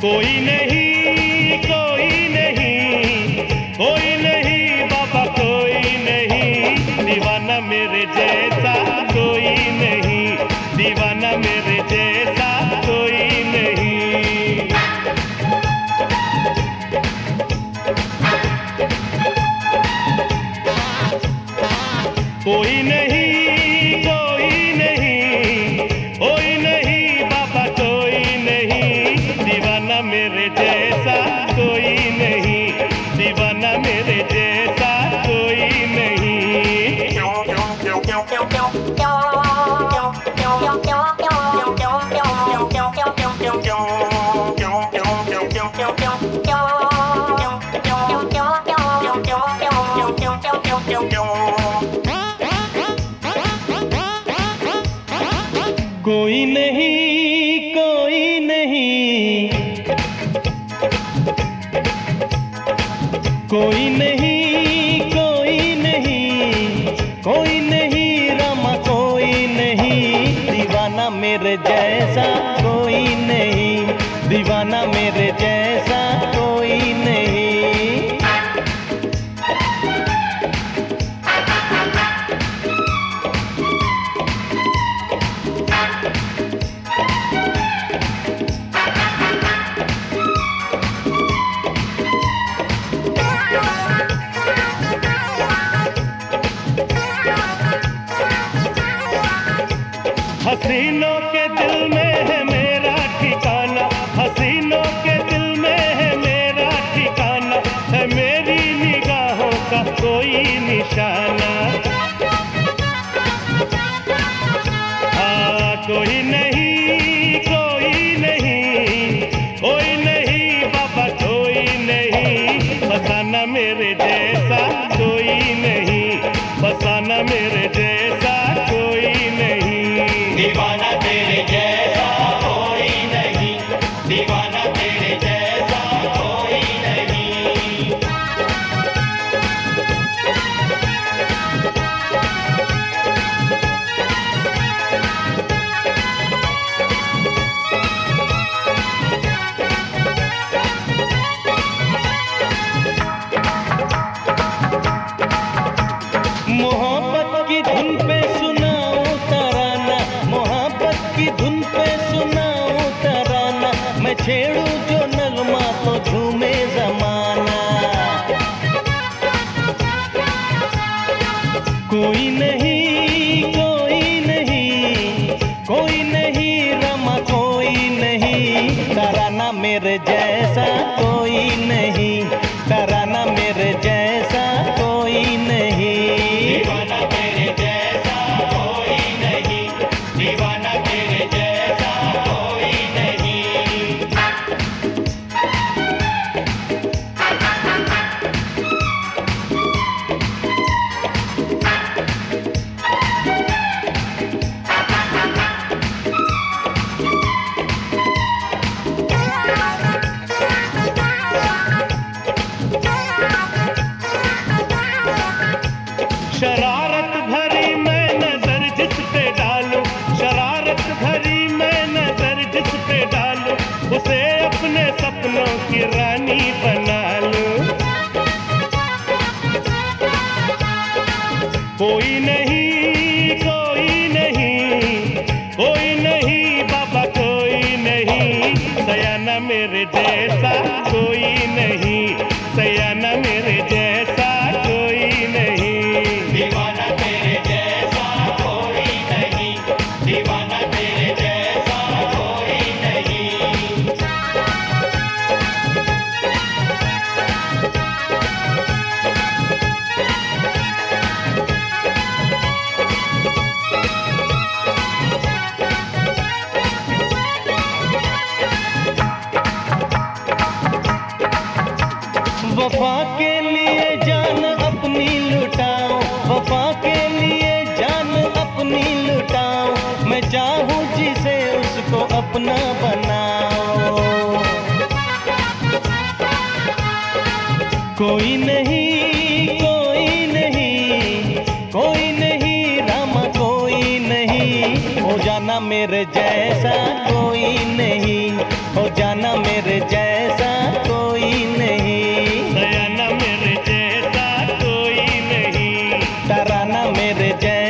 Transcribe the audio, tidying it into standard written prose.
कोई नहीं, कोई नहीं, कोई नहीं बाबा, कोई नहीं दीवाना मेरे जैसा, कोई नहीं दीवाना मेरे जैसा, कोई नहीं। कोई नहीं, कोई नहीं, कोई नहीं बाबा, कोई नहीं दीवाना मेरे जैसा, कोई नहीं दीवाना मेरे जैसा, कोई नहीं। कोई नहीं, कोई नहीं, कोई नहीं, कोई नहीं, कोई नहीं रामा, कोई नहीं दीवाना मेरे जैसा, कोई नहीं दीवाना मेरे जैसा, कोई नहीं। हसीनों के दिल में है मेरा ठिकाना, हसीनों के दिल में है मेरा ठिकाना, है मेरी निगाहों का कोई निशाना। हाँ, कोई नहीं, कोई नहीं, कोई नहीं बाबा, कोई नहीं फसाना मेरे जैसा, कोई नहीं फसाना मेरे जैसा, कोई नहीं। दीवाना तेरे जैसा कोई नहीं, दीवाना तेरे जैसा कोई नहीं। मोहब्बत की धुन पे सुनाओ तराना, मोहब्बत की धुन पे सुनाओ तराना, मैं छेड़ू जो नगमा तो झूमे जमाना। कोई नहीं, कोई नहीं, कोई नहीं रमा, कोई नहीं तराना मेरे जैसा, कोई नहीं तराना मेरे जैसा, कोई नहीं। दीवाना तेरे जैसा कोई नहीं, दीवाना तेरे जैसा कोई नहीं। शरारत भरी मैं नजर जिस पे डालूं, शरारत भरी मैं नजर जिस पे डालूं, उसे अपने सपनों की रानी बना लूं। कोई नहीं, कोई नहीं, कोई नहीं बाबा, कोई नहीं सयाना मेरे जैसा, कोई नहीं सयाना मेरे जैसा, कोई नहीं। दीवाना तेरे जैसा कोई नहीं, दीवाना तेरे जैसा कोई नहीं। वफा के लिए जान अपनी लुटाऊं, वफा के लिए जान अपनी लुटाऊं, मैं चाहूं जिसे उसको अपना बनाऊं। कोई नहीं, कोई नहीं, कोई नहीं रामा, कोई नहीं हो जाना मेरे जैसा, कोई नहीं हो जाना मेरे जैसा कोई नहीं, सयाना मेरे जैसा कोई नहीं, तराना मेरे जैसा